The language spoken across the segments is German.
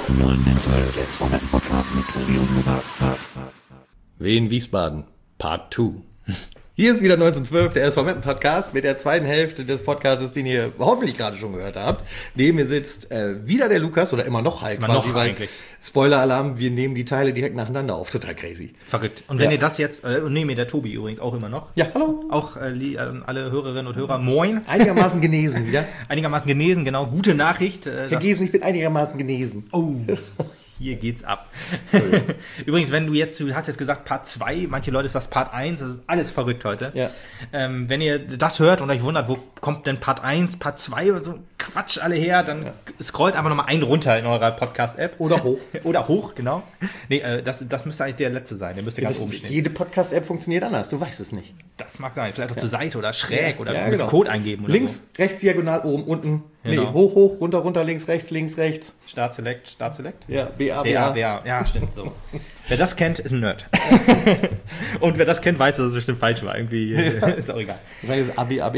neuen Teil des Podcast mit Tobi und Lukas. Wien Wiesbaden, Part 2. Hier ist wieder 1912, der SV Meppen Podcast mit der zweiten Hälfte des Podcasts, den ihr hoffentlich gerade schon gehört habt. Neben mir sitzt wieder der Lukas, oder immer noch halt immer quasi, noch weil eigentlich. Spoiler-Alarm, wir nehmen die Teile direkt nacheinander auf, total crazy. Verrückt. Und wenn ihr das jetzt, und neben mir der Tobi übrigens auch immer noch. Ja, hallo. Auch alle Hörerinnen und Hörer, moin. Einigermaßen genesen, wieder. Einigermaßen genesen, genau. Gute Nachricht. Herr Giesen, ich bin einigermaßen genesen. Oh, hier geht's ab. Übrigens, du hast jetzt gesagt Part 2, manche Leute ist das Part 1, das ist alles verrückt heute. Ja. Wenn ihr das hört und euch wundert, wo kommt denn Part 1, Part 2 und so Quatsch alle her, dann scrollt einfach nochmal einen runter in eurer Podcast-App. Oder hoch. Oder hoch, genau. Nee, das müsste eigentlich der letzte sein, der müsste ganz oben stehen. Jede Podcast-App funktioniert anders, du weißt es nicht. Das mag sein, vielleicht auch zur Seite oder schräg oder genau. Code eingeben. Oder Links, rechts, diagonal, oben, unten. Genau. Nee, hoch, hoch, runter, runter, links, rechts, links, rechts. Start, Select. Ja, BA. Ja, stimmt so. Wer das kennt, ist ein Nerd. Und wer das kennt, weiß, dass es bestimmt falsch war. Irgendwie ist auch egal. Vielleicht ist AB.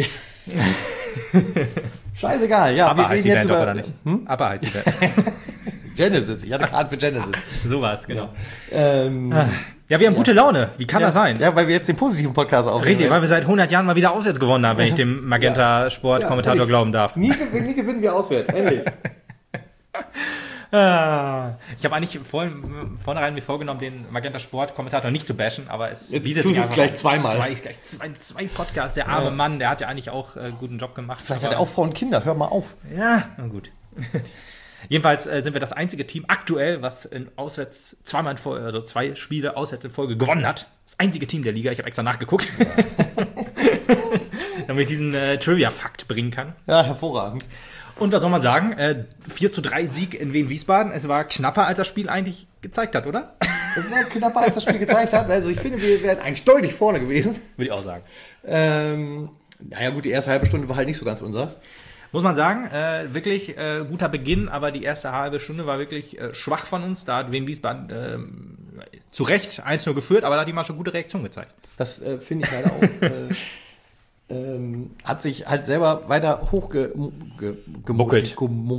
Scheißegal, ja. Aber heißt die Band über... doch, oder nicht? Aber heißt die Band. Genesis, ich hatte Karten für Genesis. So war es, genau. Ja, wir haben gute Laune. Wie kann das sein? Ja, weil wir jetzt den positiven Podcast aufnehmen. Richtig, weil wir seit 100 Jahren mal wieder auswärts gewonnen haben, wenn ich dem Magenta-Sport-Kommentator glauben darf. Nie gewinnen wir auswärts, endlich. Ich habe eigentlich vornherein mir vorgenommen, den Magenta-Sport-Kommentator nicht zu bashen, aber es bietet sich einfach gleich zweimal. Zwei Podcasts. Der arme Mann, der hat ja eigentlich auch guten Job gemacht. Vielleicht hat er auch Frauen und Kinder, hör mal auf. Ja, na gut. Jedenfalls sind wir das einzige Team aktuell, was in auswärts zwei Spiele auswärts in Folge gewonnen hat. Das einzige Team der Liga. Ich habe extra nachgeguckt. Ja. Damit ich diesen Trivia-Fakt bringen kann. Ja, hervorragend. Und was soll man sagen? 4:3 Sieg in Wien-Wiesbaden. Es war knapper, als das Spiel eigentlich gezeigt hat, oder? Es war knapper, als das Spiel gezeigt hat. Also ich finde, wir wären eigentlich deutlich vorne gewesen. Würde ich auch sagen. Naja gut, die erste halbe Stunde war halt nicht so ganz unseres. Muss man sagen, wirklich guter Beginn, aber die erste halbe Stunde war wirklich schwach von uns. Da hat Wien Wiesbaden zu Recht 1-0 geführt, aber da hat die mal schon gute Reaktion gezeigt. Das finde ich leider auch. Hat sich halt selber weiter hochgebuckelt.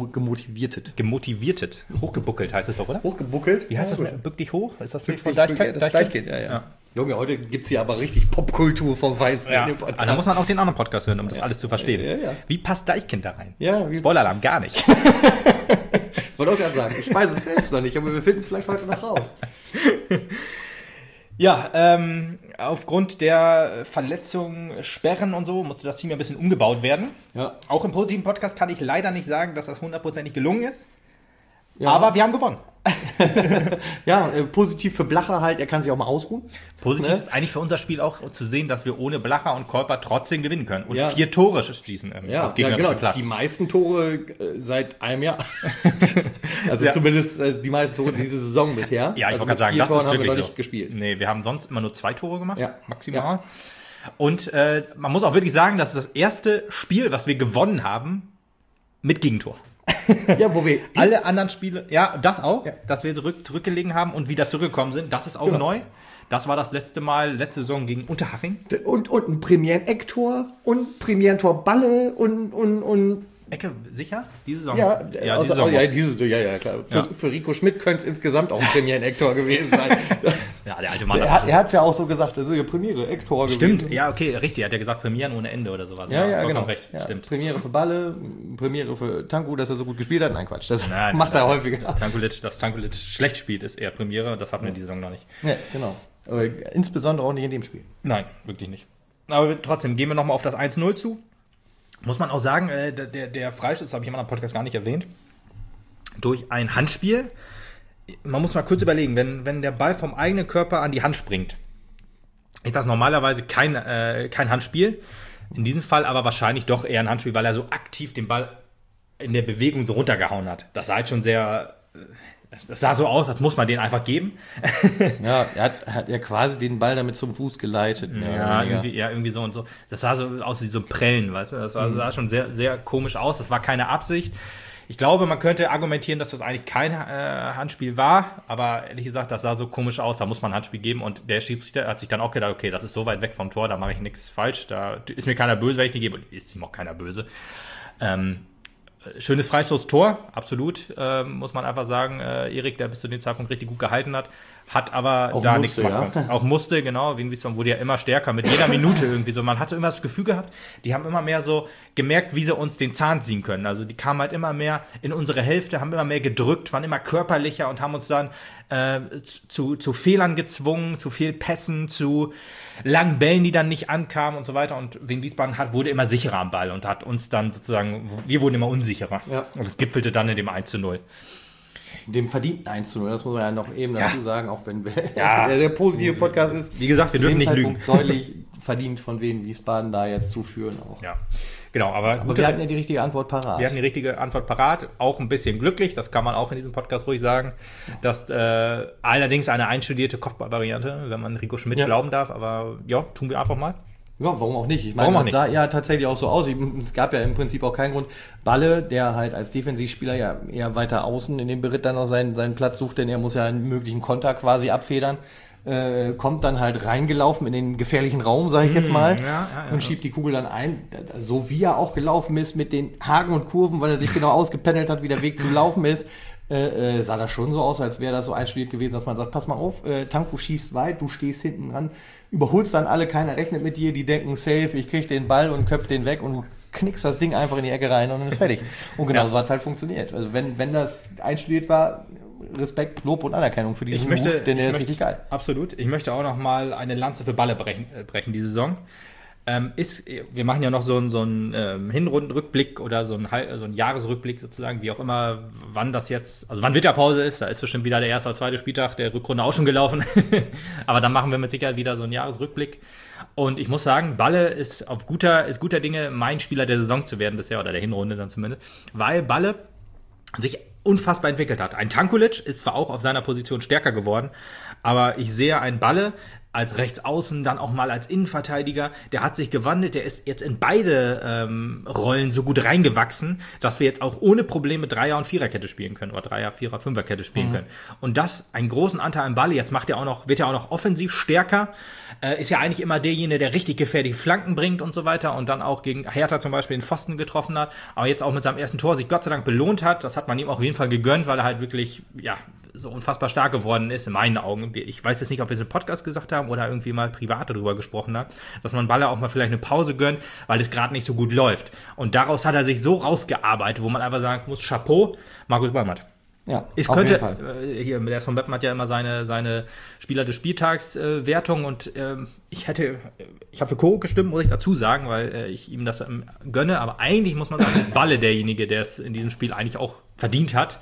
Hochgebuckelt heißt es doch, oder? Hochgebuckelt. Wie heißt das? Bück dich hoch? Ist das von Deichkind? Ja. Junge, heute gibt es hier aber richtig Popkultur vom Feinsten. Ja. Da muss man auch den anderen Podcast hören, um das alles zu verstehen. Ja. Wie passt Deichkind da rein? Ja, Spoiler-Alarm, gar nicht. Wollte auch gerade sagen, ich weiß es selbst noch nicht, aber wir finden es vielleicht heute noch raus. Ja, aufgrund der Verletzungen, Sperren und so musste das Team ja ein bisschen umgebaut werden. Ja. Auch im positiven Podcast kann ich leider nicht sagen, dass das 100% gelungen ist. Ja. Aber wir haben gewonnen. Ja, positiv für Blacher halt, er kann sich auch mal ausruhen. Positiv ist eigentlich für unser Spiel auch zu sehen, dass wir ohne Blacher und Kolper trotzdem gewinnen können. Und 4 Tore schießen auf gegnerischem Platz. Die meisten Tore seit einem Jahr. Also zumindest die meisten Tore diese Saison bisher. Ja, ich also wollte gerade sagen, das ist wirklich so. Nicht gespielt. Nee, wir haben sonst immer nur 2 Tore gemacht, maximal. Ja. Und man muss auch wirklich sagen, das ist das erste Spiel, was wir gewonnen haben mit Gegentor. Ja, wo wir alle anderen Spiele, das auch, dass wir zurückgelegen haben und wieder zurückgekommen sind, das ist auch neu. Das war das letzte Saison gegen Unterhaching. Und ein Premieren-Ecktor und Premieren-Tor Balle und Ecke, sicher? Diese Saison? Ja, klar. Für Rico Schmidt könnte es insgesamt auch ein Premieren-Ecktor gewesen sein. Ja, der alte Mann. Er hat es ja auch so gesagt, das ist ja Premiere, Ecktor gewesen. Stimmt, ja, okay, richtig. Er hat ja gesagt, Premieren ohne Ende oder sowas. Ja, genau. Recht. Ja, stimmt. Premiere für Balle, Premiere für Tanku, dass er so gut gespielt hat. Nein, Quatsch, das macht er häufiger. Dass Tankulic schlecht spielt, ist eher Premiere. Das hatten wir die Saison noch nicht. Ja, genau. Aber insbesondere auch nicht in dem Spiel. Nein, wirklich nicht. Aber trotzdem, gehen wir nochmal auf das 1-0 zu. Muss man auch sagen, der Freistoß, habe ich in meinem Podcast gar nicht erwähnt, durch ein Handspiel. Man muss mal kurz überlegen, wenn der Ball vom eigenen Körper an die Hand springt, ist das normalerweise kein Handspiel. In diesem Fall aber wahrscheinlich doch eher ein Handspiel, weil er so aktiv den Ball in der Bewegung so runtergehauen hat. Das sah halt schon sehr... Das sah so aus, als muss man den einfach geben. Ja, er hat ja quasi den Ball damit zum Fuß geleitet. Irgendwie so und so. Das sah so aus wie so Prellen, weißt du? Das sah schon sehr, sehr komisch aus. Das war keine Absicht. Ich glaube, man könnte argumentieren, dass das eigentlich kein Handspiel war, aber ehrlich gesagt, das sah so komisch aus, da muss man ein Handspiel geben und der Schiedsrichter hat sich dann auch gedacht, okay, das ist so weit weg vom Tor, da mache ich nichts falsch, da ist mir keiner böse, wenn ich die gebe, und ist ihm auch keiner böse. schönes Freistoßtor, absolut, muss man einfach sagen. Erik, der bis zu dem Zeitpunkt richtig gut gehalten hat aber auch da musste, nichts machen können. Auch musste, genau, wie es wurde ja immer stärker, mit jeder Minute irgendwie so. Man hatte immer das Gefühl gehabt, die haben immer mehr so gemerkt, wie sie uns den Zahn ziehen können. Also die kamen halt immer mehr in unsere Hälfte, haben immer mehr gedrückt, waren immer körperlicher und haben uns dann zu Fehlern gezwungen, zu Fehlpässen, zu langen Bällen, die dann nicht ankamen und so weiter. Und Wien Wiesbaden wurde immer sicherer am Ball und hat uns dann sozusagen, wir wurden immer unsicherer. Ja. Und es gipfelte dann in dem 1:0. Dem verdienten 1:0, das muss man ja noch eben dazu sagen, auch wenn der positive Podcast ist. Wie gesagt, wir dürfen nicht lügen. Deutlich verdient von Wien Wiesbaden da jetzt zuführen auch. Ja, genau. Aber wir hatten ja die richtige Antwort parat. Wir hatten die richtige Antwort parat, auch ein bisschen glücklich, das kann man auch in diesem Podcast ruhig sagen, dass allerdings eine einstudierte Kopfballvariante, wenn man Rico Schmidt glauben darf, aber ja, tun wir einfach mal. Ja, warum auch nicht? Ich meine, das sah ja tatsächlich auch so aus. Es gab ja im Prinzip auch keinen Grund. Balle, der halt als Defensivspieler ja eher weiter außen in dem Beritt dann auch seinen Platz sucht, denn er muss ja einen möglichen Konter quasi abfedern. Kommt dann halt reingelaufen in den gefährlichen Raum, sage ich jetzt mal, und schiebt die Kugel dann ein. So wie er auch gelaufen ist mit den Haken und Kurven, weil er sich genau ausgependelt hat, wie der Weg zum Laufen ist, sah das schon so aus, als wäre das so einstudiert gewesen, dass man sagt, pass mal auf, Tanko schießt weit, du stehst hinten dran, überholst dann alle, keiner rechnet mit dir, die denken safe, ich krieg den Ball und köpf den weg und du knickst das Ding einfach in die Ecke rein und dann ist fertig. Und genau so hat es halt funktioniert. Also wenn das einstudiert war, Respekt, Lob und Anerkennung für diesen Move, denn der ist richtig geil. Absolut. Ich möchte auch noch mal eine Lanze für Balle brechen diese Saison. Wir machen ja noch so einen Hinrundenrückblick oder so einen Jahresrückblick sozusagen, wie auch immer, wann Winterpause ist. Da ist bestimmt wieder der erste oder zweite Spieltag der Rückrunde auch schon gelaufen. Aber dann machen wir mit Sicherheit wieder so einen Jahresrückblick. Und ich muss sagen, Balle ist guter Dinge, mein Spieler der Saison zu werden bisher, oder der Hinrunde dann zumindest, weil Balle sich unfassbar entwickelt hat. Ein Tankulic ist zwar auch auf seiner Position stärker geworden, aber ich sehe einen Balle als Rechtsaußen, dann auch mal als Innenverteidiger, der hat sich gewandelt, der ist jetzt in beide Rollen so gut reingewachsen, dass wir jetzt auch ohne Probleme Dreier- und Viererkette spielen können, oder Dreier-, Vierer-, Fünferkette spielen können. Und das, einen großen Anteil am Ball, jetzt wird er auch noch offensiv stärker, ist ja eigentlich immer derjenige, der richtig gefährliche Flanken bringt und so weiter und dann auch gegen Hertha zum Beispiel den Pfosten getroffen hat, aber jetzt auch mit seinem ersten Tor sich Gott sei Dank belohnt hat. Das hat man ihm auch auf jeden Fall gegönnt, weil er halt wirklich, so unfassbar stark geworden ist, in meinen Augen. Ich weiß jetzt nicht, ob wir es im Podcast gesagt haben oder irgendwie mal privat darüber gesprochen haben, dass man Baller auch mal vielleicht eine Pause gönnt, weil es gerade nicht so gut läuft. Und daraus hat er sich so rausgearbeitet, wo man einfach sagen muss, Chapeau, Markus Ballmatt. Ja, auf jeden Fall. Hier, der von Beppen hat ja immer seine Spieler des Spieltags Wertung und ich habe für Koro gestimmt, muss ich dazu sagen, weil ich ihm das gönne, aber eigentlich muss man sagen, ist Balle derjenige, der es in diesem Spiel eigentlich auch verdient hat.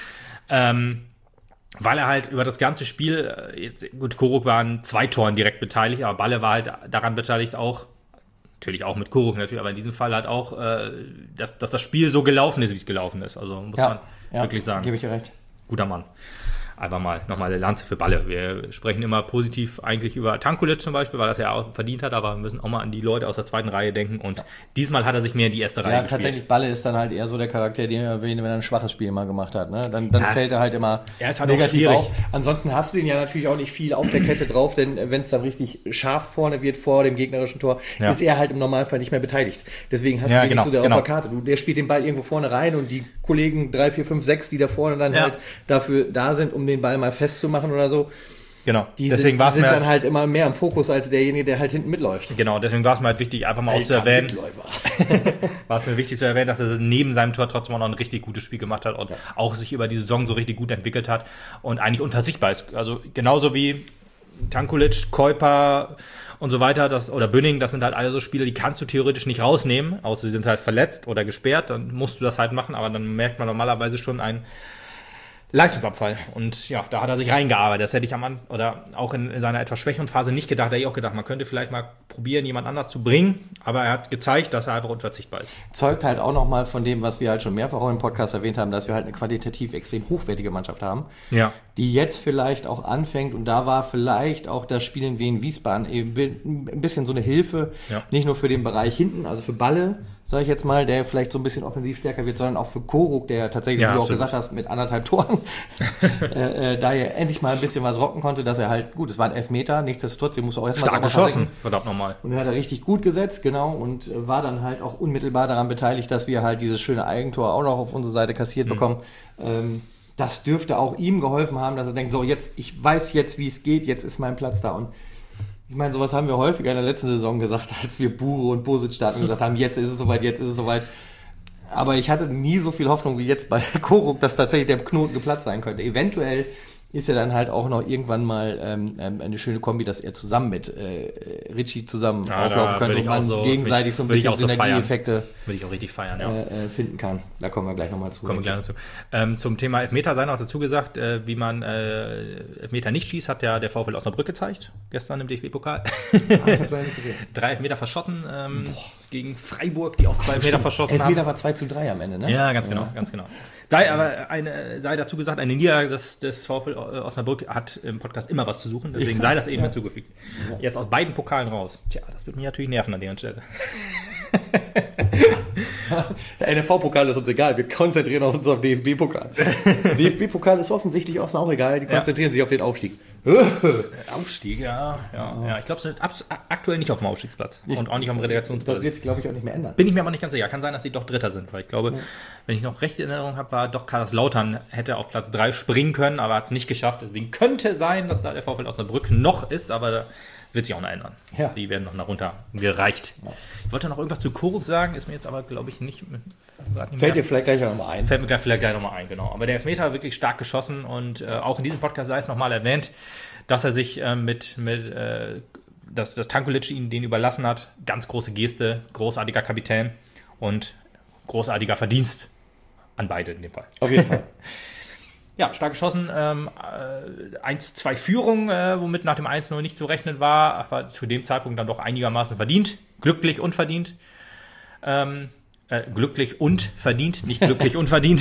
Weil er halt über das ganze Spiel, Koruk war an 2 Toren direkt beteiligt, aber Balle war halt daran beteiligt auch, natürlich auch mit Koruk natürlich, aber in diesem Fall halt auch, dass das Spiel so gelaufen ist, wie es gelaufen ist. Also muss man wirklich sagen. Gebe ich dir recht. Guter Mann. Einfach mal nochmal eine Lanze für Balle. Wir sprechen immer positiv eigentlich über Tankulic zum Beispiel, weil er es ja auch verdient hat, aber wir müssen auch mal an die Leute aus der zweiten Reihe denken und diesmal hat er sich mehr in die erste Reihe gespielt. Ja, tatsächlich, Balle ist dann halt eher so der Charakter, den er erwähnt, wenn er ein schwaches Spiel mal gemacht hat. Ne? Dann fällt er halt immer negativ auf. Ansonsten hast du ihn ja natürlich auch nicht viel auf der Kette drauf, denn wenn es dann richtig scharf vorne wird vor dem gegnerischen Tor, ist er halt im Normalfall nicht mehr beteiligt. Deswegen hast du ihn nicht so auf der Karte. Der spielt den Ball irgendwo vorne rein und die Kollegen 3, 4, 5, 6, die da vorne dann halt dafür da sind, um den Ball mal festzumachen oder so. Genau. Die sind dann halt immer mehr im Fokus als derjenige, der halt hinten mitläuft. Genau, deswegen war es mir halt wichtig, einfach mal auch zu erwähnen. War es mir wichtig zu erwähnen, dass er neben seinem Tor trotzdem auch noch ein richtig gutes Spiel gemacht hat und auch sich über die Saison so richtig gut entwickelt hat und eigentlich unverzichtbar ist. Also genauso wie Tankulic, Keuper und so weiter, oder Bünning, das sind halt alle so Spieler, die kannst du theoretisch nicht rausnehmen, außer sie sind halt verletzt oder gesperrt, dann musst du das halt machen, aber dann merkt man normalerweise schon einen Leistungsabfall. Und ja, da hat er sich reingearbeitet. Das hätte ich oder auch in seiner etwas schwächeren Phase nicht gedacht. Da hätte ich auch gedacht, man könnte vielleicht mal probieren, jemand anders zu bringen. Aber er hat gezeigt, dass er einfach unverzichtbar ist. Zeugt halt auch nochmal von dem, was wir halt schon mehrfach auch im Podcast erwähnt haben, dass wir halt eine qualitativ extrem hochwertige Mannschaft haben. Ja. Die jetzt vielleicht auch anfängt, und da war vielleicht auch das Spiel in Wien-Wiesbaden eben ein bisschen so eine Hilfe, nicht nur für den Bereich hinten, also für Balle, sage ich jetzt mal, der vielleicht so ein bisschen offensiv stärker wird, sondern auch für Koruk, der tatsächlich, Ja, wie du auch absolut. gesagt hast, mit 1,5 Toren da er endlich mal ein bisschen was rocken konnte, dass er halt, gut, es waren Elfmeter, nichtsdestotrotz, den musst du auch erstmal Stark sauber geschossen, versenken. verdammt nochmal. Und den hat er richtig gut gesetzt, genau, und war dann halt auch unmittelbar daran beteiligt, dass wir halt dieses schöne Eigentor auch noch auf unsere Seite kassiert bekommen. Das dürfte auch ihm geholfen haben, dass er denkt, so jetzt, ich weiß jetzt, wie es geht, jetzt ist mein Platz da. Und ich meine, sowas haben wir häufiger in der letzten Saison gesagt, als wir Bure und Bosic starten und gesagt haben, jetzt ist es soweit, jetzt ist es soweit. Aber ich hatte nie so viel Hoffnung wie jetzt bei Koruk, dass tatsächlich der Knoten geplatzt sein könnte. Eventuell ist ja dann halt auch noch irgendwann mal eine schöne Kombi, dass er zusammen mit Richie zusammen auflaufen könnte und man gegenseitig so ein bisschen Synergieeffekte Würde ich auch richtig feiern, ja. finden kann. Da kommen wir gleich nochmal zu. Kommen wir gleich dazu. Zum Thema Elfmeter sei noch dazu gesagt, wie man Elfmeter nicht schießt, hat ja der VfL Osnabrück gezeigt, gestern im DFB-Pokal. Ich hab's ja nicht gesehen. 3 Elfmeter verschossen gegen Freiburg, die auch 2 Elfmeter verschossen Elfmeter haben. war 2:3 am Ende, ne? Ja, ganz genau, ganz genau. Sei dazu gesagt, eine Niederlage des VfL Osnabrück hat im Podcast immer was zu suchen, deswegen sei das eben hinzugefügt. Jetzt aus beiden Pokalen raus. Tja, das wird mich natürlich nerven an der Stelle. Der NFV-Pokal ist uns egal, wir konzentrieren uns auf den DFB-Pokal. DFB-Pokal ist offensichtlich Osten auch egal, die konzentrieren sich auf den Aufstieg. Aufstieg, ja. Ich glaube, sie sind aktuell nicht auf dem Aufstiegsplatz und auch nicht auf dem Relegationsplatz. Das wird sich, glaube ich, auch nicht mehr ändern. Bin ich mir aber nicht ganz sicher. Kann sein, dass sie doch Dritter sind, weil ich glaube, wenn ich noch recht in Erinnerung habe, war doch Kaiserslautern hätte auf Platz 3 springen können, aber hat es nicht geschafft. Deswegen könnte sein, dass da der VfL Osnabrück noch ist, aber da wird sich auch noch ändern. Ja. Die werden noch nach runter gereicht. Ja. Ich wollte noch irgendwas zu Koruk sagen, ist mir jetzt aber, glaube ich, nicht Fällt dir vielleicht gleich nochmal ein. Fällt mir vielleicht gleich nochmal ein, genau. Aber der Elfmeter wirklich stark geschossen und auch in diesem Podcast sei es nochmal erwähnt, dass er sich dass Tankulic ihn den überlassen hat. Ganz große Geste, großartiger Kapitän und großartiger Verdienst an beide in dem Fall. Auf jeden Fall. Ja, stark geschossen. 1-2 Führung, womit nach dem 1-0 nicht zu rechnen war, aber zu dem Zeitpunkt dann doch einigermaßen verdient. Glücklich und verdient. Glücklich und verdient, nicht glücklich und verdient.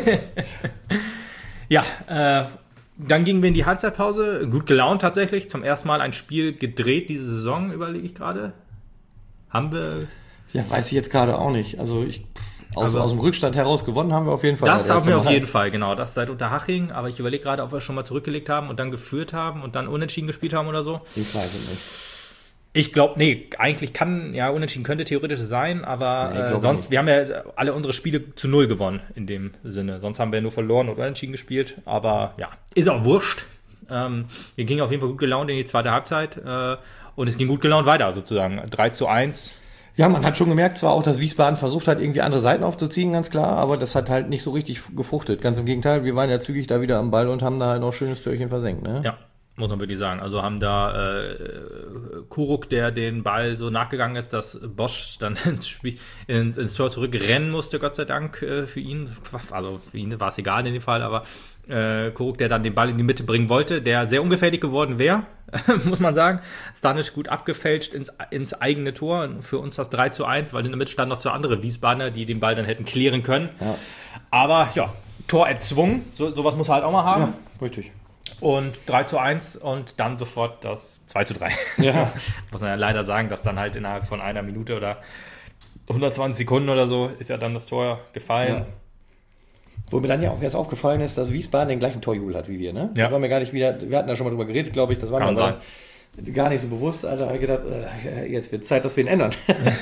Ja, dann gingen wir in die Halbzeitpause. Gut gelaunt tatsächlich. Zum ersten Mal ein Spiel gedreht diese Saison, überlege ich gerade. Haben wir... Ja, weiß ich jetzt gerade auch nicht. Also aus dem Rückstand heraus gewonnen haben wir auf jeden Fall. Das haben wir auf jeden Fall, genau. Das seit Unterhaching. Aber ich überlege gerade, ob wir schon mal zurückgelegt haben und dann geführt haben und dann unentschieden gespielt haben oder so. Ich weiß es nicht. Ich glaube, nee, eigentlich unentschieden könnte theoretisch sein, aber sonst, nicht. wir haben ja alle unsere Spiele zu 0 gewonnen in dem Sinne. Sonst haben wir nur verloren oder unentschieden gespielt. Aber ja, ist auch wurscht. Wir gingen auf jeden Fall gut gelaunt in die zweite Halbzeit und es ging gut gelaunt weiter sozusagen. 3-1. Ja, man hat schon gemerkt, zwar auch, dass Wiesbaden versucht hat, irgendwie andere Seiten aufzuziehen, ganz klar, aber das hat halt nicht so richtig gefruchtet. Ganz im Gegenteil, wir waren ja zügig da wieder am Ball und haben da halt noch ein schönes Türchen versenkt, ne? Ja, muss man wirklich sagen. Also haben da Koruk, der den Ball so nachgegangen ist, dass Bosch dann ins Tor zurückrennen musste, Gott sei Dank für ihn. Also für ihn war es egal in dem Fall, aber Koruk, der dann den Ball in die Mitte bringen wollte, der sehr ungefährlich geworden wäre, muss man sagen. Stanisch gut abgefälscht ins eigene Tor. Für uns das 3-1, weil in der Mitte stand noch zwei andere Wiesbadener, die den Ball dann hätten klären können. Ja. Aber ja, Tor erzwungen. Sowas muss er halt auch mal haben. Ja, richtig. Und 3-1 und dann sofort das 2-3. Ja. Muss man ja leider sagen, dass dann halt innerhalb von einer Minute oder 120 Sekunden oder so ist ja dann das Tor gefallen. Ja. Wo mir dann ja auch erst aufgefallen ist, dass Wiesbaden den gleichen Torjubel hat wie wir, ne? Ja. Das war mir gar nicht wieder, wir hatten da schon mal drüber geredet, glaube ich, das war Kann mir sein. Gar nicht so bewusst, Alter, habe ich gedacht, jetzt wird Zeit, dass wir ihn ändern.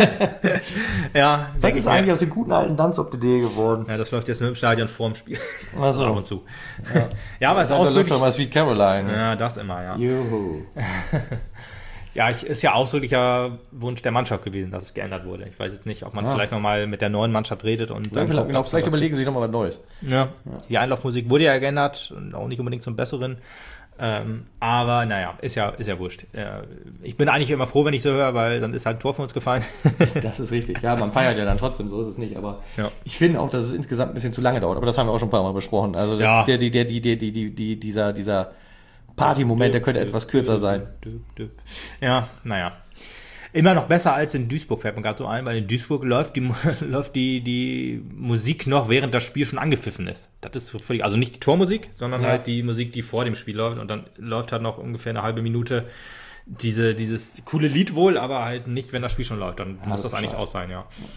Ja, das ist eigentlich aus dem guten alten Danzop-DD geworden. Ja, das läuft jetzt nur im Stadion vorm Spiel. Also. Ab und zu. Ja, aber es ist auch ausdrücklich. mal Sweet Caroline. Ja, das immer, ja. Juhu. Ja, ist ja ausdrücklicher Wunsch der Mannschaft gewesen, dass es geändert wurde. Ich weiß jetzt nicht, ob man vielleicht nochmal mit der neuen Mannschaft redet und dann genau, vielleicht überlegen sie sich nochmal was Neues. Ja. Die Einlaufmusik wurde ja geändert und auch nicht unbedingt zum Besseren. Aber naja, ist ja wurscht. Ich bin eigentlich immer froh, wenn ich so höre, weil dann ist halt ein Tor von uns gefallen. Das ist richtig. Ja, man feiert ja dann trotzdem, so ist es nicht. Aber ich finde auch, dass es insgesamt ein bisschen zu lange dauert. Aber das haben wir auch schon ein paar Mal besprochen. Also das, dieser Party-Moment, der könnte etwas kürzer sein. Ja, naja. Immer noch besser als in Duisburg, fällt mir gerade so ein, weil in Duisburg läuft die Musik noch, während das Spiel schon angepfiffen ist. Das ist völlig, also nicht die Tormusik, sondern halt die Musik, die vor dem Spiel läuft. Und dann läuft halt noch ungefähr eine halbe Minute dieses coole Lied wohl, aber halt nicht, wenn das Spiel schon läuft. Dann muss das eigentlich aus sein, ja.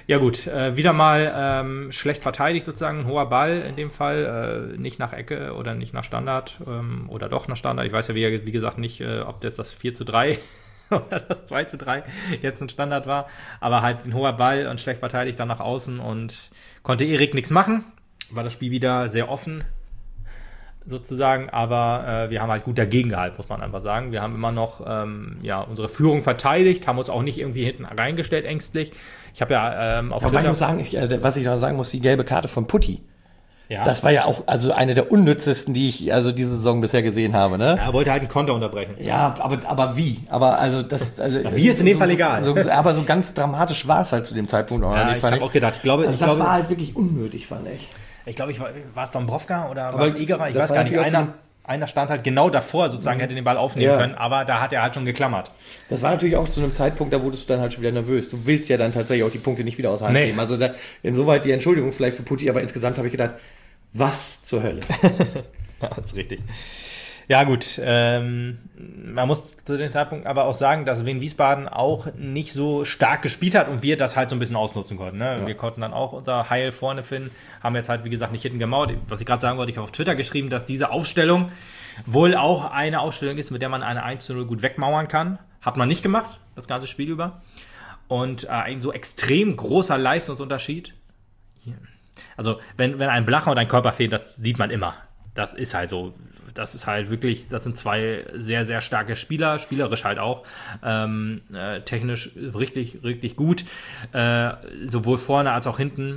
Ja gut, wieder mal schlecht verteidigt sozusagen, ein hoher Ball in dem Fall, nicht nach Ecke oder nicht nach Standard oder doch nach Standard. Ich weiß ja wie gesagt nicht, ob das 4:3 oder das 2:3 jetzt ein Standard war, aber halt ein hoher Ball und schlecht verteidigt dann nach außen und konnte Erik nichts machen. War das Spiel wieder sehr offen sozusagen, aber wir haben halt gut dagegen gehalten, muss man einfach sagen. Wir haben immer noch unsere Führung verteidigt, haben uns auch nicht irgendwie hinten reingestellt ängstlich. Ich habe ja auf Aber Twitter... ich muss sagen, was ich noch sagen muss, die gelbe Karte von Putti. Ja. Das war ja auch also eine der unnützesten, die ich also diese Saison bisher gesehen habe, ne? Er wollte halt einen Konter unterbrechen. Ja, aber wie? Aber also das, also Wie ist in dem Fall egal. Aber so ganz dramatisch war es halt zu dem Zeitpunkt auch Ja, nicht. ich habe auch gedacht, das war halt wirklich unnötig, fand ich. Ich glaube, war es Dombrovka oder Aber war es Egerer? Ich das weiß war gar nicht. natürlich auch Einer stand halt genau davor, sozusagen, hätte den Ball aufnehmen können, aber da hat er halt schon geklammert. Das war natürlich auch zu einem Zeitpunkt, da wurdest du dann halt schon wieder nervös. Du willst ja dann tatsächlich auch die Punkte nicht wieder aus der Hand nehmen. Also insoweit die Entschuldigung vielleicht für Putti, aber insgesamt habe ich gedacht, was zur Hölle? Ja, das ist richtig. Ja gut, man muss zu dem Zeitpunkt aber auch sagen, dass Wien Wiesbaden auch nicht so stark gespielt hat und wir das halt so ein bisschen ausnutzen konnten. Ne? Ja. Wir konnten dann auch unser Heil vorne finden, haben jetzt halt wie gesagt nicht hinten gemauert. Was ich gerade sagen wollte, ich habe auf Twitter geschrieben, dass diese Aufstellung wohl auch eine Aufstellung ist, mit der man eine 1:0 gut wegmauern kann. Hat man nicht gemacht, das ganze Spiel über. Und ein so extrem großer Leistungsunterschied. Also wenn ein Blacher und ein Körper fehlen, das sieht man immer. Das ist halt so. Das ist halt wirklich, das sind zwei sehr, sehr starke Spieler, spielerisch halt auch, technisch richtig, richtig gut, sowohl vorne als auch hinten.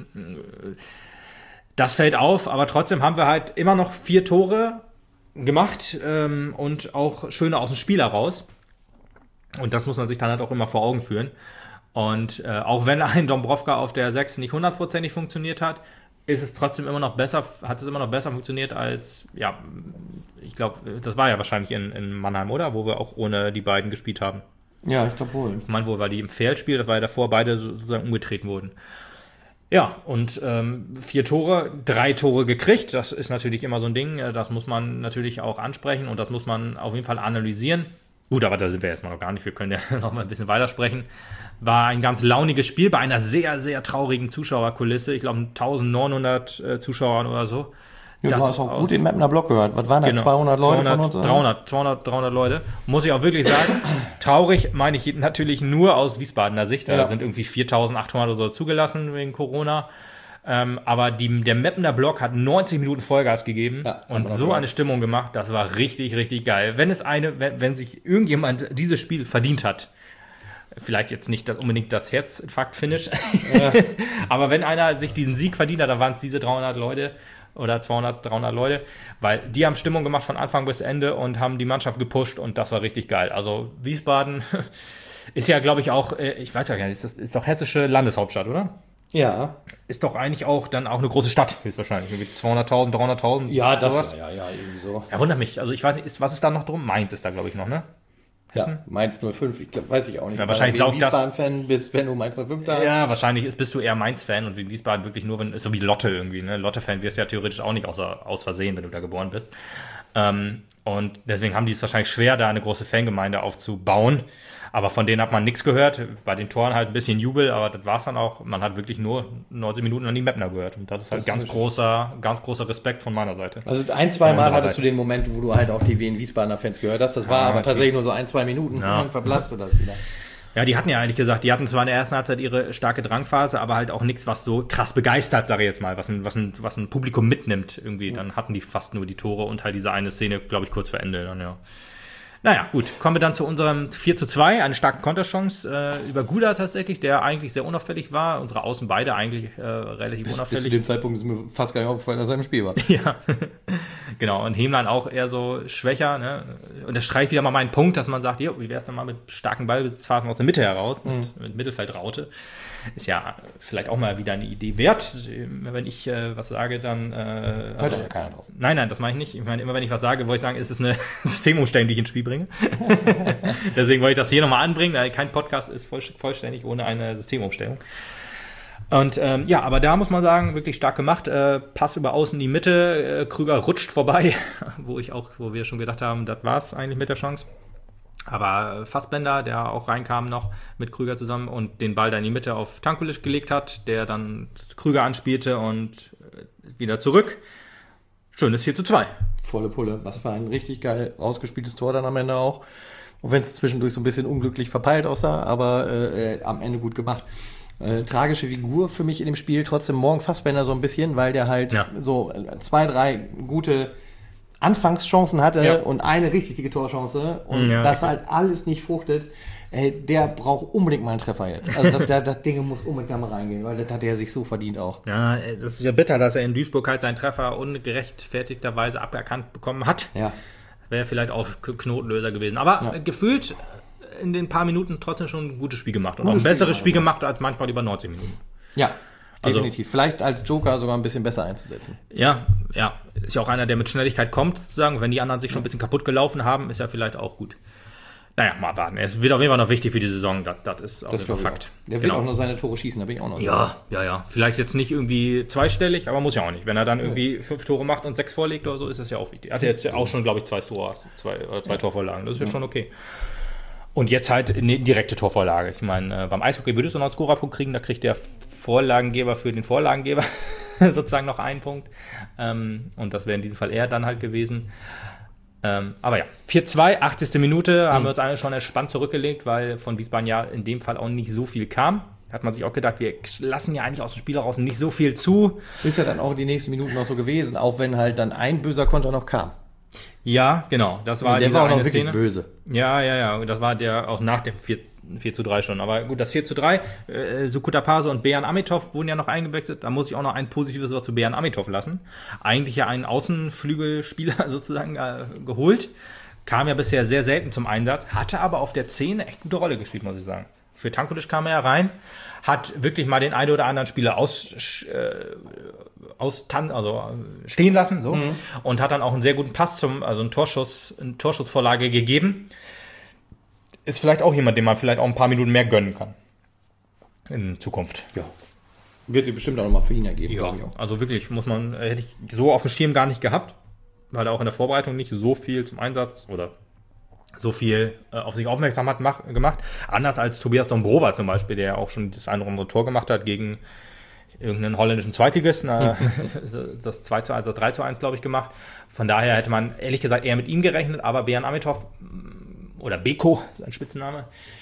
Das fällt auf, aber trotzdem haben wir halt immer noch 4 Tore gemacht und auch schöne aus dem Spiel heraus. Und das muss man sich dann halt auch immer vor Augen führen. Und auch wenn ein Dombrovka auf der 6 nicht 100%ig funktioniert hat, ist es trotzdem immer noch besser, hat es immer noch besser funktioniert als, ja, ich glaube, das war ja wahrscheinlich in Mannheim, oder? Wo wir auch ohne die beiden gespielt haben. Ja, ich glaube wohl. Ich meine, wo war die im Feldspiel, das war ja davor, beide sozusagen umgetreten wurden. Ja, und 4 Tore, 3 Tore gekriegt, das ist natürlich immer so ein Ding, das muss man natürlich auch ansprechen und das muss man auf jeden Fall analysieren. Gut, aber da sind wir erstmal noch gar nicht, wir können ja noch mal ein bisschen weitersprechen. War ein ganz launiges Spiel bei einer sehr, sehr traurigen Zuschauerkulisse. Ich glaube, 1900 Zuschauern oder so. Ja, du hast auch gut den Mapner Block gehört. Was waren da, 200 Leute von uns? 300 Leute. Muss ich auch wirklich sagen. Traurig meine ich natürlich nur aus Wiesbadener Sicht. Da sind irgendwie 4.800 oder so zugelassen wegen Corona. Aber der Mapner Block hat 90 Minuten Vollgas gegeben und so eine Stimmung gemacht. Das war richtig, richtig geil. Wenn sich irgendjemand dieses Spiel verdient hat, vielleicht jetzt nicht unbedingt das Herzinfarkt-Finish, aber wenn einer sich diesen Sieg verdient hat, dann waren es diese 300 Leute oder 200, 300 Leute, weil die haben Stimmung gemacht von Anfang bis Ende und haben die Mannschaft gepusht und das war richtig geil. Also Wiesbaden ist ja, glaube ich, auch, ich weiß ja gar nicht, ist doch hessische Landeshauptstadt, oder? Ja. Ist doch eigentlich auch dann auch eine große Stadt, höchstwahrscheinlich. 200.000, 300.000. Ja, das ja, irgendwie so. Ja, wundert mich. Also ich weiß nicht, was ist da noch drum? Mainz ist da, glaube ich, noch, ne? Hessen? Ja, Mainz 05, ich glaube, weiß ich auch nicht. Ja, wahrscheinlich saugt das. Wiesbaden-Fan bist, wenn du Mainz 05 da hast. Ja, wahrscheinlich bist du eher Mainz-Fan und in Wiesbaden wirklich nur, wenn, ist so wie Lotte irgendwie, ne? Lotte-Fan wirst du ja theoretisch auch nicht aus Versehen, wenn du da geboren bist. Und deswegen haben die es wahrscheinlich schwer, da eine große Fangemeinde aufzubauen. Aber von denen hat man nichts gehört. Bei den Toren halt ein bisschen Jubel, aber das war es dann auch. Man hat wirklich nur 90 Minuten an die Mapner gehört. Und das ist halt ganz großer Respekt von meiner Seite. Also 1-2 Mal hattest du den Moment, wo du halt auch die Wien-Wiesbadener Fans gehört hast. Das war aber tatsächlich nur so 1-2 Minuten und dann verblasst du das wieder. Ja, die hatten ja eigentlich gesagt, die hatten zwar in der ersten Halbzeit ihre starke Drangphase, aber halt auch nichts, was so krass begeistert, sage ich jetzt mal, was ein Publikum mitnimmt irgendwie. Dann hatten die fast nur die Tore und halt diese eine Szene, glaube ich, kurz vor Ende dann, ja. Naja, gut, kommen wir dann zu unserem 4:2, eine starke Konterchance über Guda tatsächlich, der eigentlich sehr unauffällig war. Unsere Außen beide eigentlich relativ unauffällig. Bis zu dem Zeitpunkt ist mir fast gar nicht aufgefallen, dass er im Spiel war. Ja, genau. Und Hemlein auch eher so schwächer. Ne? Und das streicht wieder mal meinen Punkt, dass man sagt, jo, wie wäre es denn mal mit starken Ballbesitzphasen aus der Mitte heraus, mit Mittelfeldraute. Ist ja vielleicht auch mal wieder eine Idee wert. Wenn ich was sage, dann... Hört ja keiner drauf. Nein, das meine ich nicht. Ich meine, immer wenn ich was sage, wollte ich sagen, ist es eine Systemumstellung, die ich ins Spiel bringe. Deswegen wollte ich das hier nochmal anbringen. Kein Podcast ist vollständig ohne eine Systemumstellung. Und aber da muss man sagen, wirklich stark gemacht. Pass über außen in die Mitte, Krüger rutscht vorbei, wo wir schon gedacht haben, das war's eigentlich mit der Chance. Aber Fassbender, der auch reinkam noch mit Krüger zusammen und den Ball dann in die Mitte auf Tankulic gelegt hat, der dann Krüger anspielte und wieder zurück. Schönes 4:2. Volle Pulle. Was für ein richtig geil rausgespieltes Tor dann am Ende auch. Und wenn es zwischendurch so ein bisschen unglücklich verpeilt aussah, aber am Ende gut gemacht. Tragische Figur für mich in dem Spiel, trotzdem morgen Fassbender so ein bisschen, weil der halt so 2, 3 gute Anfangschancen hatte und eine richtig dicke Torchance und das halt alles nicht fruchtet. Der braucht unbedingt mal einen Treffer jetzt. Also das Ding muss unbedingt mal reingehen, weil das hat er sich so verdient auch. Ja, das ist ja bitter, dass er in Duisburg halt seinen Treffer ungerechtfertigterweise aberkannt bekommen hat. Ja. Wäre vielleicht auch Knotenlöser gewesen. Aber gefühlt in den paar Minuten trotzdem schon ein gutes Spiel gemacht. Und auch ein besseres Spiel gemacht als manchmal über 90 Minuten. Ja, definitiv. Vielleicht als Joker sogar ein bisschen besser einzusetzen. Ja. Ist ja auch einer, der mit Schnelligkeit kommt, sozusagen. Wenn die anderen sich schon ein bisschen kaputt gelaufen haben, ist er vielleicht auch gut. Naja, mal warten. Es wird auf jeden Fall noch wichtig für die Saison. Das ist auf jeden Fall Fakt. Der will auch noch seine Tore schießen, da bin ich auch noch. Ja. Vielleicht jetzt nicht irgendwie zweistellig, aber muss ja auch nicht. Wenn er dann irgendwie 5 Tore macht und 6 vorlegt oder so, ist das ja auch wichtig. Er hat jetzt auch schon, glaube ich, 2 Torvorlagen. Das ist ja schon okay. Und jetzt halt eine direkte Torvorlage. Ich meine, beim Eishockey würdest du noch einen Scorerpunkt kriegen, da kriegt der Vorlagengeber für den Vorlagengeber sozusagen noch einen Punkt. Und das wäre in diesem Fall er dann halt gewesen. Aber ja, 4:2, 80. Minute, haben wir uns eigentlich schon entspannt zurückgelegt, weil von Wiesbaden ja in dem Fall auch nicht so viel kam. Hat man sich auch gedacht, wir lassen ja eigentlich aus dem Spiel heraus nicht so viel zu. Ist ja dann auch die nächsten Minuten noch so gewesen, auch wenn halt dann ein böser Konter noch kam. Ja, genau. Das war der war auch noch wirklich Szene. Böse. Ja. Das war der auch nach dem 4:3 schon. Aber gut, das 4:3, Sukuta Paso und Bejan Amitov wurden ja noch eingewechselt. Da muss ich auch noch ein positives Wort zu Bejan Amitov lassen. Eigentlich ja einen Außenflügelspieler sozusagen geholt. Kam ja bisher sehr selten zum Einsatz. Hatte aber auf der 10 eine echt gute Rolle gespielt, muss ich sagen. Für Tankulic kam er ja rein. Hat wirklich mal den einen oder anderen Spieler stehen lassen so und hat dann auch einen sehr guten Pass eine Torschussvorlage gegeben. Ist vielleicht auch jemand, dem man vielleicht auch ein paar Minuten mehr gönnen kann in Zukunft. Ja. Wird sich bestimmt auch nochmal für ihn ergeben. Ja, also wirklich hätte ich so auf dem Schirm gar nicht gehabt, weil er auch in der Vorbereitung nicht so viel zum Einsatz oder so viel auf sich aufmerksam hat gemacht. Anders als Tobias Dombrova zum Beispiel, der ja auch schon das eine oder andere Tor gemacht hat gegen irgendeinen holländischen Zweitligisten. Das 2:1, das 3:1, glaube ich, gemacht. Von daher hätte man ehrlich gesagt eher mit ihm gerechnet, aber Bejan Amitov oder Beko, sein Spitzname,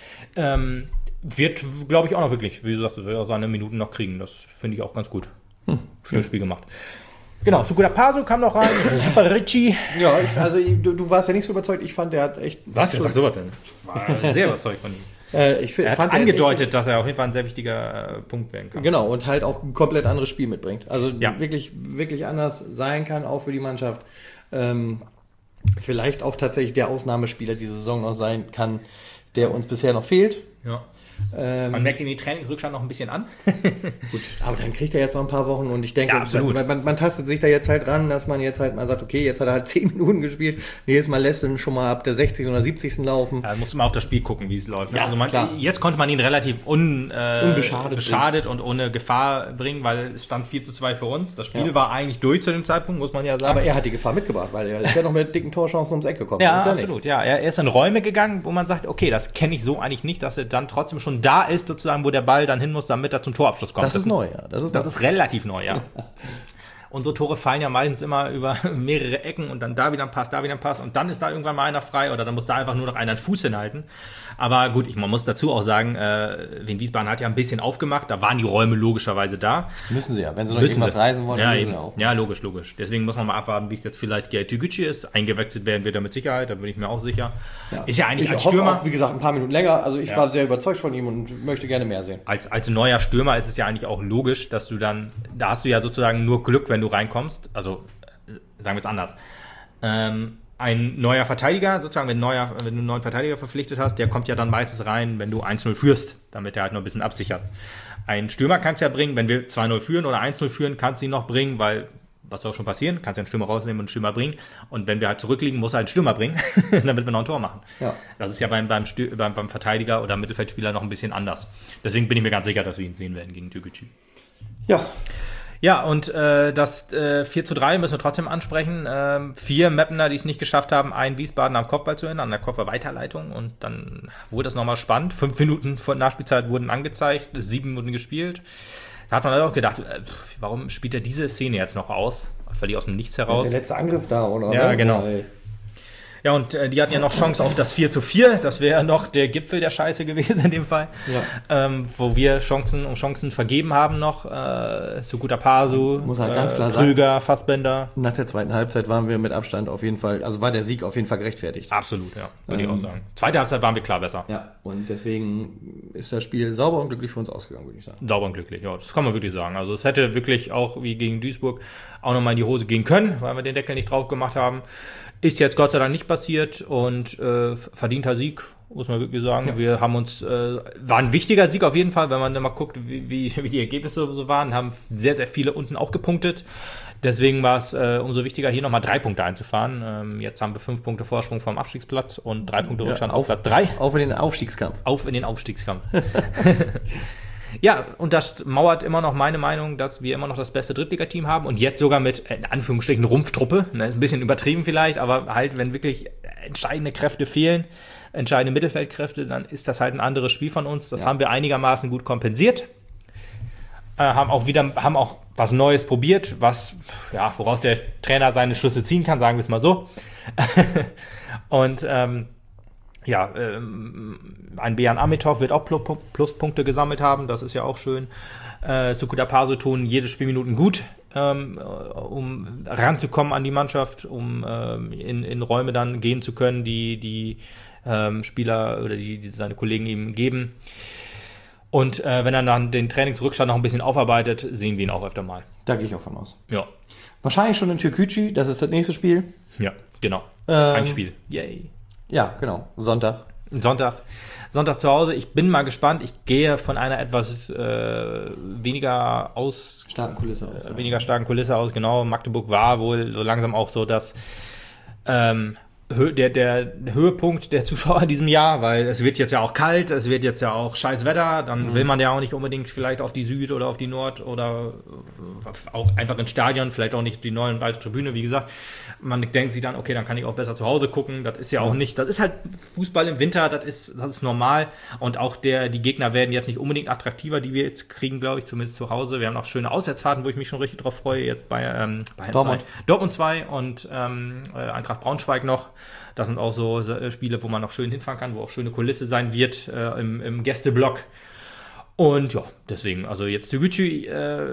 wird, glaube ich, auch noch wirklich, wie du sagst, seine Minuten noch kriegen. Das finde ich auch ganz gut. Schönes Spiel gemacht. Genau, Sukuta Paso kam noch rein, Super Ricci. Ja, du warst ja nicht so überzeugt. Ich fand, der hat echt... Was sagst du was denn? Ich war sehr überzeugt von ihm. Er hat angedeutet, dass er auf jeden Fall ein sehr wichtiger Punkt werden kann. Genau, und halt auch ein komplett anderes Spiel mitbringt. Also wirklich, wirklich anders sein kann, auch für die Mannschaft. Vielleicht auch tatsächlich der Ausnahmespieler diese Saison noch sein kann, der uns bisher noch fehlt. Ja. Man merkt ihn den Trainingsrückstand noch ein bisschen an. Gut, aber dann kriegt er jetzt noch ein paar Wochen und ich denke, absolut. Man tastet sich da jetzt halt ran, dass man jetzt halt mal sagt, okay, jetzt hat er halt 10 Minuten gespielt. Nächstes Mal lässt er schon mal ab der 60. oder 70. laufen. Da musst du mal auf das Spiel gucken, wie es läuft. Ja, also jetzt konnte man ihn relativ unbeschadet und ohne Gefahr bringen, weil es stand 4:2 für uns. Das Spiel war eigentlich durch zu dem Zeitpunkt, muss man ja sagen. Aber er hat die Gefahr mitgebracht, weil er ist ja noch mit dicken Torchancen ums Eck gekommen. Ja, absolut. Ja, er ist in Räume gegangen, wo man sagt, okay, das kenne ich so eigentlich nicht, dass er dann trotzdem schon da ist, sozusagen, wo der Ball dann hin muss, damit er zum Torabschluss kommt. Das ist neu, ja. Das ist relativ neu, ja. Unsere Tore fallen ja meistens immer über mehrere Ecken und dann da wieder ein Pass und dann ist da irgendwann mal einer frei oder dann muss da einfach nur noch einer einen Fuß hinhalten. Aber gut, man muss dazu auch sagen, Wien Wiesbaden hat ja ein bisschen aufgemacht, da waren die Räume logischerweise da. Müssen sie ja, wenn sie noch irgendwas reisen wollen, müssen sie auch. Ja, logisch. Deswegen muss man mal abwarten, wie es jetzt vielleicht Gerd Tügücü ist. Eingewechselt werden wird er mit Sicherheit, da bin ich mir auch sicher. Ja. Ist ja eigentlich als Stürmer. Auch, wie gesagt, ein paar Minuten länger, also ich war sehr überzeugt von ihm und möchte gerne mehr sehen. Als neuer Stürmer ist es ja eigentlich auch logisch, dass du da hast du ja sozusagen nur Glück, wenn du reinkommst. Also, sagen wir es anders. Ein neuer Verteidiger, sozusagen, wenn du einen neuen Verteidiger verpflichtet hast, der kommt ja dann meistens rein, wenn du 1:0 führst, damit er halt noch ein bisschen absichert. Ein Stürmer kannst du ja bringen, wenn wir 2:0 führen oder 1:0 führen, kannst du ihn noch bringen, weil, was soll schon passieren, kannst du einen Stürmer rausnehmen und einen Stürmer bringen. Und wenn wir halt zurückliegen, muss er einen Stürmer bringen, damit wir noch ein Tor machen. Ja. Das ist ja beim Verteidiger oder Mittelfeldspieler noch ein bisschen anders. Deswegen bin ich mir ganz sicher, dass wir ihn sehen werden gegen Tügücü. Ja. Ja, und das 4:3 müssen wir trotzdem ansprechen. 4 Mappener, die es nicht geschafft haben, einen Wiesbaden am Kopfball zu ändern, an der Kopfball-Weiterleitung. Und dann wurde das nochmal spannend. 5 Minuten vor Nachspielzeit wurden angezeigt, 7 Minuten gespielt. Da hat man auch gedacht, warum spielt er diese Szene jetzt noch aus? Weil die aus dem Nichts heraus. Der letzte Angriff da, oder? Ja, genau. Ja, und die hatten ja noch Chance auf das 4:4. Das wäre noch der Gipfel der Scheiße gewesen in dem Fall. Ja. Wo wir Chancen vergeben haben noch. Sukuta Pasu, muss halt ganz klar Krüger, sagen, Fassbender. Nach der zweiten Halbzeit waren wir mit Abstand auf jeden Fall, also war der Sieg auf jeden Fall gerechtfertigt. Absolut, ja, würde ich auch sagen. Zweite Halbzeit waren wir klar besser. Ja, und deswegen ist das Spiel sauber und glücklich für uns ausgegangen, würde ich sagen. Sauber und glücklich, ja, das kann man wirklich sagen. Also es hätte wirklich auch wie gegen Duisburg auch nochmal in die Hose gehen können, weil wir den Deckel nicht drauf gemacht haben. Ist jetzt Gott sei Dank nicht passiert und verdienter Sieg, muss man wirklich sagen. Ja. Wir haben uns, war ein wichtiger Sieg auf jeden Fall, wenn man mal guckt, wie die Ergebnisse so waren, haben sehr, sehr viele unten auch gepunktet. Deswegen war es umso wichtiger, hier nochmal 3 Punkte einzufahren. Jetzt haben wir 5 Punkte Vorsprung vom Abstiegsplatz und 3 Punkte Rückstand auf Platz 3. Auf in den Aufstiegskampf. Auf in den Aufstiegskampf. Ja, und das mauert immer noch meine Meinung, dass wir immer noch das beste Drittligateam haben und jetzt sogar mit, in Anführungsstrichen, Rumpftruppe. Ne, ist ein bisschen übertrieben vielleicht, aber halt, wenn wirklich entscheidende Kräfte fehlen, entscheidende Mittelfeldkräfte, dann ist das halt ein anderes Spiel von uns. Das haben wir einigermaßen gut kompensiert. Haben auch was Neues probiert, woraus der Trainer seine Schlüsse ziehen kann, sagen wir es mal so. Und ein Bejan Amitov wird auch Pluspunkte gesammelt haben, das ist ja auch schön. Sukuta Pasu tun jede Spielminuten gut, um ranzukommen an die Mannschaft, um in Räume dann gehen zu können, die Spieler oder die seine Kollegen ihm geben. Und wenn er dann den Trainingsrückstand noch ein bisschen aufarbeitet, sehen wir ihn auch öfter mal. Da gehe ich auch von aus. Ja. Wahrscheinlich schon in Türkgücü, das ist das nächste Spiel. Ja, genau. Ein Spiel. Yay. Ja, genau. Sonntag zu Hause. Ich bin mal gespannt. Ich gehe von einer etwas weniger starken Kulisse aus. Genau. Magdeburg war wohl so langsam auch so, dass der Höhepunkt der Zuschauer in diesem Jahr, weil es wird jetzt ja auch kalt, es wird jetzt ja auch scheiß Wetter, dann will man ja auch nicht unbedingt vielleicht auf die Süd oder auf die Nord oder auch einfach ins Stadion, vielleicht auch nicht die neuen alte Tribüne, wie gesagt. Man denkt sich dann, okay, dann kann ich auch besser zu Hause gucken. Das ist ja auch nicht, das ist halt Fußball im Winter, das ist normal. Und auch die Gegner werden jetzt nicht unbedingt attraktiver, die wir jetzt kriegen, glaube ich, zumindest zu Hause. Wir haben auch schöne Auswärtsfahrten, wo ich mich schon richtig drauf freue, jetzt bei Dortmund 2 und Eintracht Braunschweig noch. Das sind auch so Spiele, wo man noch schön hinfahren kann, wo auch schöne Kulisse sein wird im Gästeblock. Und ja, deswegen, also jetzt Türkgücü,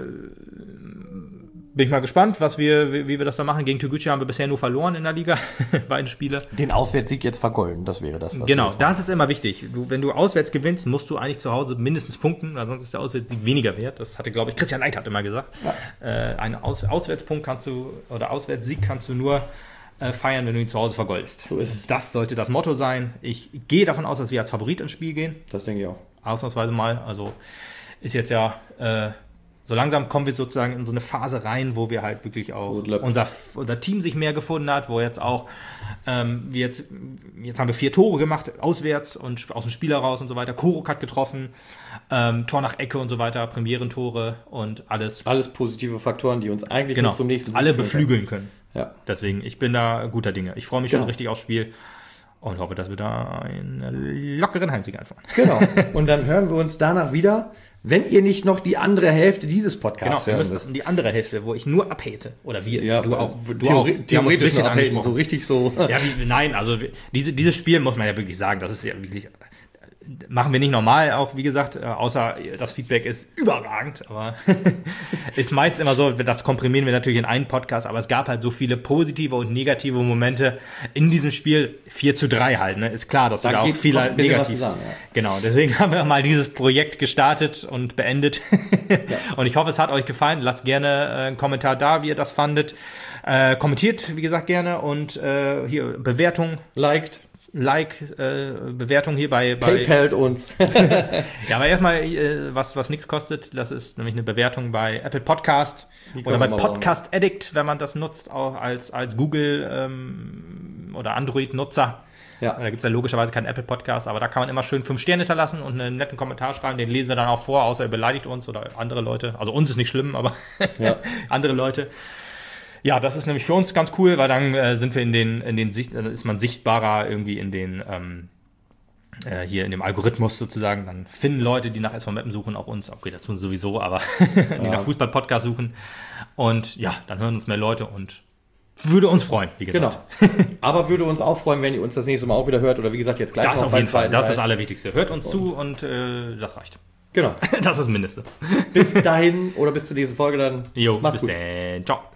bin ich mal gespannt, wie wir das da machen. Gegen Türkgücü haben wir bisher nur verloren in der Liga, beiden Spiele. Den Auswärtssieg jetzt vergolden, das wäre das. Genau, das ist immer wichtig. Wenn du auswärts gewinnst, musst du eigentlich zu Hause mindestens punkten, weil sonst ist der Auswärtssieg weniger wert. Das hatte, glaube ich, Christian Neidhardt immer gesagt. Ja. Einen Auswärtspunkt Auswärtssieg kannst du nur feiern, wenn du ihn zu Hause vergoldest. So ist es. Das sollte das Motto sein. Ich gehe davon aus, dass wir als Favorit ins Spiel gehen. Das denke ich auch. Ausnahmsweise mal. Also ist jetzt ja so langsam kommen wir sozusagen in so eine Phase rein, wo wir halt wirklich auch unser Team sich mehr gefunden hat, wo jetzt auch jetzt haben wir 4 Tore gemacht, auswärts und aus dem Spiel heraus und so weiter. Korok hat getroffen, Tor nach Ecke und so weiter, Premierentore und alles. Alles positive Faktoren, die uns eigentlich nur zum nächsten Sieg alle beflügeln können. Ja. Deswegen, ich bin da guter Dinge. Ich freue mich schon richtig aufs Spiel und hoffe, dass wir da einen lockeren Heimsieg einfahren. Genau. Und dann hören wir uns danach wieder, wenn ihr nicht noch die andere Hälfte dieses Podcasts hören müsst. Die andere Hälfte, wo ich nur abhate. Oder wir. Ja, du auch. Theoretisch nur abhaten, so richtig so. Ja, nein, also dieses Spiel muss man ja wirklich sagen, das ist ja wirklich... Machen wir nicht normal, auch wie gesagt, außer das Feedback ist überragend, aber ist meist immer so, das komprimieren wir natürlich in einen Podcast, aber es gab halt so viele positive und negative Momente in diesem Spiel. 4:3 halt, ne? Ist klar, dass da auch viel halt negativ. Sagen, ja. Genau, deswegen haben wir mal dieses Projekt gestartet und beendet. Ja. Und ich hoffe, es hat euch gefallen. Lasst gerne einen Kommentar da, wie ihr das fandet. Kommentiert, wie gesagt, gerne und hier Bewertung. Bewertung hier bei PayPal uns. Ja, aber erstmal, was nichts kostet, das ist nämlich eine Bewertung bei Apple Podcast oder bei Podcast Addict, wenn man das nutzt, auch als Google oder Android-Nutzer. Ja. Da gibt es ja logischerweise keinen Apple-Podcast, aber da kann man immer schön 5 Sterne hinterlassen und einen netten Kommentar schreiben. Den lesen wir dann auch vor, außer er beleidigt uns oder andere Leute. Also uns ist nicht schlimm, aber andere Leute. Ja, das ist nämlich für uns ganz cool, weil dann sind wir dann ist man sichtbarer irgendwie in den hier in dem Algorithmus sozusagen. Dann finden Leute, die nach SV Meppen suchen, auch uns. Okay, das tun sie sowieso, aber die nach Fußball-Podcast suchen. Und ja, dann hören uns mehr Leute und würde uns freuen, wie gesagt. Genau. Aber würde uns auch freuen, wenn ihr uns das nächste Mal auch wieder hört oder wie gesagt jetzt gleich Das noch auf beim jeden Fall. zweiten Das ist Teil. das Allerwichtigste. Hört uns zu und das reicht. Genau. Das ist das Mindeste. Bis dahin oder bis zur nächsten Folge dann. Jo, Macht's bis gut. dann. Ciao.